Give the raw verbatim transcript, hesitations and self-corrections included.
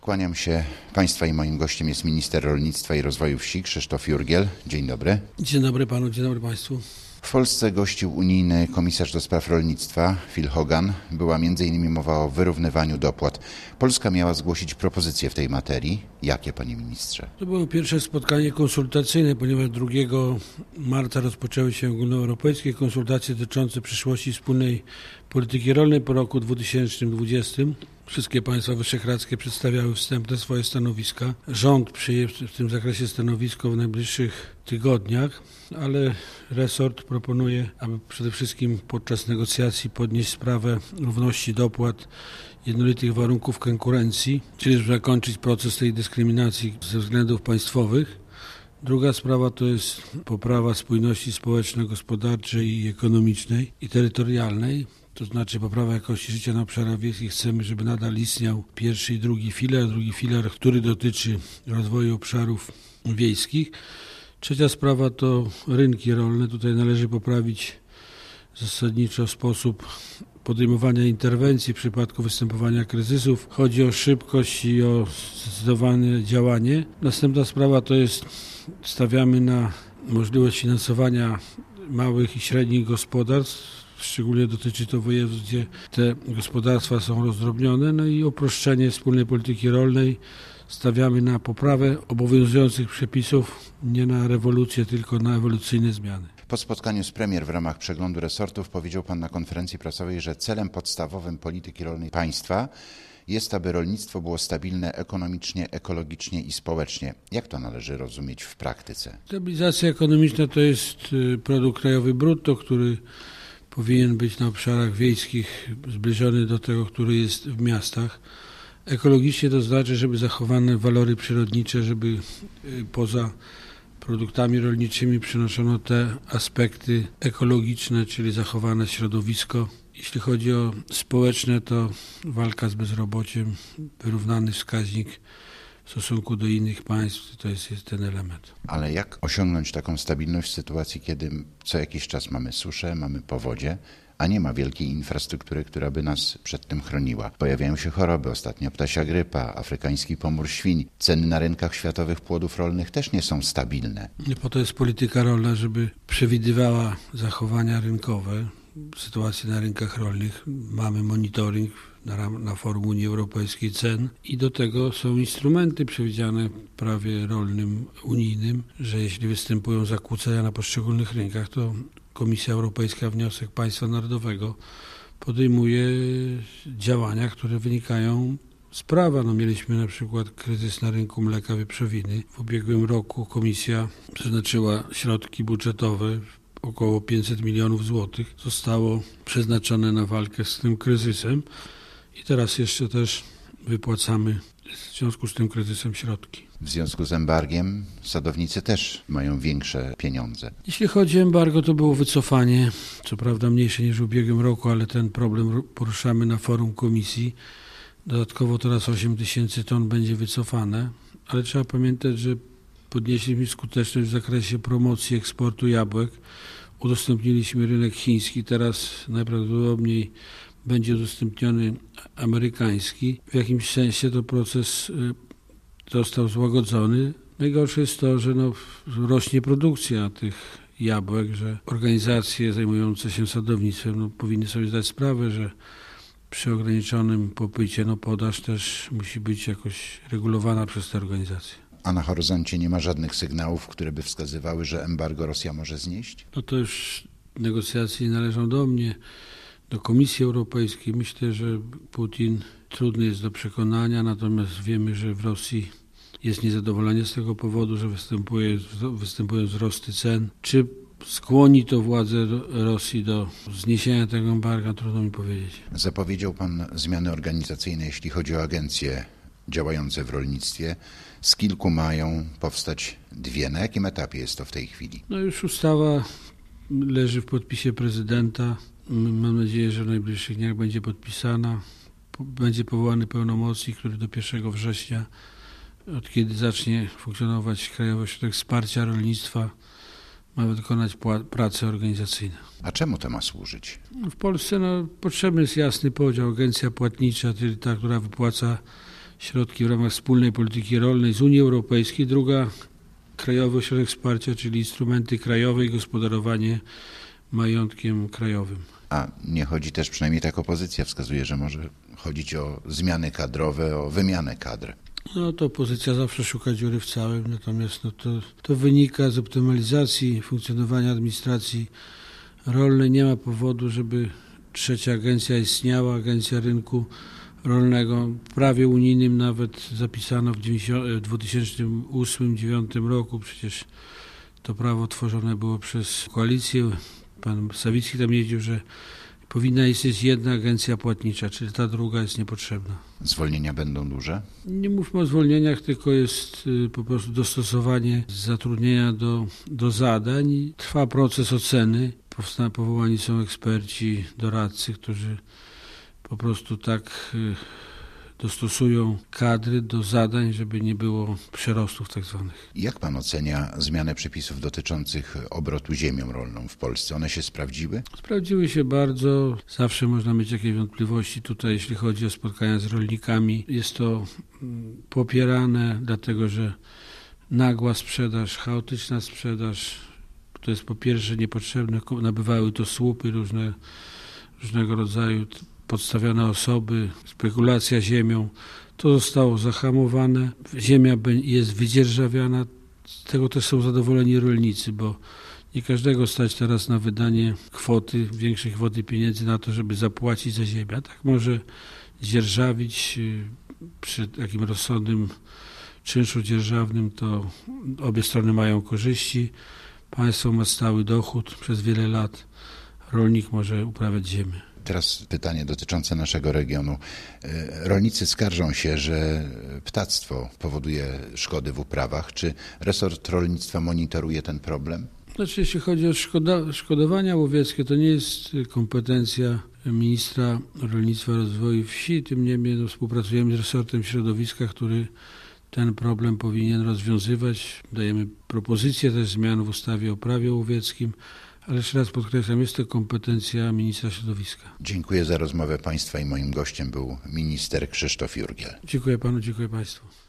Kłaniam się Państwa i moim gościem jest minister rolnictwa i rozwoju wsi Krzysztof Jurgiel. Dzień dobry. Dzień dobry panu, dzień dobry państwu. W Polsce gościł unijny komisarz do spraw rolnictwa Phil Hogan. Była między innymi mowa o wyrównywaniu dopłat. Polska miała zgłosić propozycje w tej materii. Jakie, panie ministrze? To było pierwsze spotkanie konsultacyjne, ponieważ drugiego marca rozpoczęły się ogólnoeuropejskie konsultacje dotyczące przyszłości wspólnej polityki rolnej po roku dwa tysiące dwudziestym. Wszystkie państwa wyszehradzkie przedstawiały wstępne swoje stanowiska. Rząd przyjęł w tym zakresie stanowisko w najbliższych tygodniach, ale resort proponuje, aby przede wszystkim podczas negocjacji podnieść sprawę równości dopłat, jednolitych warunków konkurencji, czyli zakończyć proces tej dyskryminacji ze względów państwowych. Druga sprawa to jest poprawa spójności społeczno-gospodarczej i ekonomicznej i terytorialnej. To znaczy poprawa jakości życia na obszarach wiejskich. Chcemy, żeby nadal istniał pierwszy i drugi filar, drugi filar, który dotyczy rozwoju obszarów wiejskich. Trzecia sprawa to rynki rolne. Tutaj należy poprawić zasadniczo sposób podejmowania interwencji w przypadku występowania kryzysów. Chodzi o szybkość i o zdecydowane działanie. Następna sprawa to jest, stawiamy na możliwość finansowania małych i średnich gospodarstw. Szczególnie dotyczy to województw, gdzie te gospodarstwa są rozdrobnione. No i uproszczenie wspólnej polityki rolnej. Stawiamy na poprawę obowiązujących przepisów, nie na rewolucję, tylko na ewolucyjne zmiany. Po spotkaniu z premier w ramach przeglądu resortów powiedział pan na konferencji prasowej, że celem podstawowym polityki rolnej państwa jest, aby rolnictwo było stabilne ekonomicznie, ekologicznie i społecznie. Jak to należy rozumieć w praktyce? Stabilizacja ekonomiczna to jest produkt krajowy brutto, który powinien być na obszarach wiejskich zbliżony do tego, który jest w miastach. Ekologicznie to znaczy, żeby zachowane walory przyrodnicze, żeby poza produktami rolniczymi przynoszono te aspekty ekologiczne, czyli zachowane środowisko. Jeśli chodzi o społeczne, to walka z bezrobociem, wyrównany wskaźnik w stosunku do innych państw, to jest, jest ten element. Ale jak osiągnąć taką stabilność w sytuacji, kiedy co jakiś czas mamy suszę, mamy powodzie, a nie ma wielkiej infrastruktury, która by nas przed tym chroniła? Pojawiają się choroby, ostatnio ptasia grypa, afrykański pomór świń. Ceny na rynkach światowych płodów rolnych też nie są stabilne. Po to jest polityka rolna, żeby przewidywała zachowania rynkowe, sytuację na rynkach rolnych. Mamy monitoring na, na forum Unii Europejskiej cen i do tego są instrumenty przewidziane w prawie rolnym unijnym, że jeśli występują zakłócenia na poszczególnych rynkach, to Komisja Europejska, wniosek państwa narodowego, podejmuje działania, które wynikają z prawa. No, mieliśmy na przykład kryzys na rynku mleka wieprzowiny. W ubiegłym roku Komisja przeznaczyła środki budżetowe, około pięćset milionów złotych zostało przeznaczone na walkę z tym kryzysem i teraz jeszcze też wypłacamy w związku z tym kryzysem środki. W związku z embargiem sadownicy też mają większe pieniądze. Jeśli chodzi o embargo, to było wycofanie, co prawda mniejsze niż w ubiegłym roku, ale ten problem poruszamy na forum komisji. Dodatkowo teraz osiem tysięcy ton będzie wycofane, ale trzeba pamiętać, że podnieśliśmy skuteczność w zakresie promocji eksportu jabłek. Udostępniliśmy rynek chiński, teraz najprawdopodobniej będzie udostępniony amerykański. W jakimś sensie to proces został złagodzony. Najgorsze jest to, że no, rośnie produkcja tych jabłek, że organizacje zajmujące się sadownictwem no, powinny sobie zdać sprawę, że przy ograniczonym popycie no, podaż też musi być jakoś regulowana przez te organizacje. A na horyzoncie nie ma żadnych sygnałów, które by wskazywały, że embargo Rosja może znieść? No to już negocjacje należą do mnie, do Komisji Europejskiej. Myślę, że Putin trudny jest do przekonania, natomiast wiemy, że w Rosji jest niezadowolenie z tego powodu, że występuje, występują wzrosty cen. Czy skłoni to władze Rosji do zniesienia tego embarga, trudno mi powiedzieć. Zapowiedział pan zmiany organizacyjne, jeśli chodzi o agencje działające w rolnictwie. Z kilku mają powstać dwie. Na jakim etapie jest to w tej chwili? No już ustawa leży w podpisie prezydenta. Mam nadzieję, że w najbliższych dniach będzie podpisana. Będzie powołany pełnomocnik, który do pierwszego września, od kiedy zacznie funkcjonować Krajowy Ośrodek Wsparcia Rolnictwa, ma wykonać prace organizacyjne. A czemu to ma służyć? W Polsce no, potrzebny jest jasny podział. Agencja płatnicza, czyli ta, która wypłaca środki w ramach wspólnej polityki rolnej z Unii Europejskiej. Druga Krajowy Ośrodek Wsparcia, czyli instrumenty krajowe i gospodarowanie majątkiem krajowym. A nie chodzi też, przynajmniej tak opozycja wskazuje, że może chodzić o zmiany kadrowe, o wymianę kadr. No to opozycja zawsze szuka dziury w całym, natomiast no to, to wynika z optymalizacji funkcjonowania administracji rolnej. Nie ma powodu, żeby trzecia agencja istniała, agencja rynku rolnego. W prawie unijnym nawet zapisano w dwa tysiące ósmym do dwa tysiące dziewiątym roku, przecież to prawo tworzone było przez koalicję. Pan Sawicki tam jeździł, że powinna istnieć jedna agencja płatnicza, czyli ta druga jest niepotrzebna. Zwolnienia będą duże? Nie mówmy o zwolnieniach, tylko jest po prostu dostosowanie zatrudnienia do, do zadań. Trwa proces oceny. Powołani są eksperci, doradcy, którzy po prostu tak dostosują kadry do zadań, żeby nie było przerostów tak zwanych. Jak pan ocenia zmianę przepisów dotyczących obrotu ziemią rolną w Polsce? One się sprawdziły? Sprawdziły się bardzo. Zawsze można mieć jakieś wątpliwości tutaj, jeśli chodzi o spotkania z rolnikami. Jest to popierane, dlatego że nagła sprzedaż, chaotyczna sprzedaż, to jest po pierwsze niepotrzebne. Nabywały to słupy różne, różnego rodzaju, podstawione osoby, spekulacja ziemią. To zostało zahamowane. Ziemia jest wydzierżawiana. Z tego też są zadowoleni rolnicy, bo nie każdego stać teraz na wydanie kwoty, większej kwoty pieniędzy na to, żeby zapłacić za ziemię. A tak może dzierżawić przy takim rozsądnym czynszu dzierżawnym, to obie strony mają korzyści. Państwo ma stały dochód przez wiele lat. Rolnik może uprawiać ziemię. Teraz pytanie dotyczące naszego regionu. Rolnicy skarżą się, że ptactwo powoduje szkody w uprawach. Czy resort rolnictwa monitoruje ten problem? Znaczy, jeśli chodzi o szkoda, szkodowania łowieckie, to nie jest kompetencja ministra rolnictwa i rozwoju wsi. Tym niemniej no, współpracujemy z resortem środowiska, który ten problem powinien rozwiązywać. Dajemy propozycje też zmian w ustawie o prawie łowieckim. Ale jeszcze raz podkreślam, jest to kompetencja ministra środowiska. Dziękuję za rozmowę państwa i moim gościem był minister Krzysztof Jurgiel. Dziękuję panu, dziękuję państwu.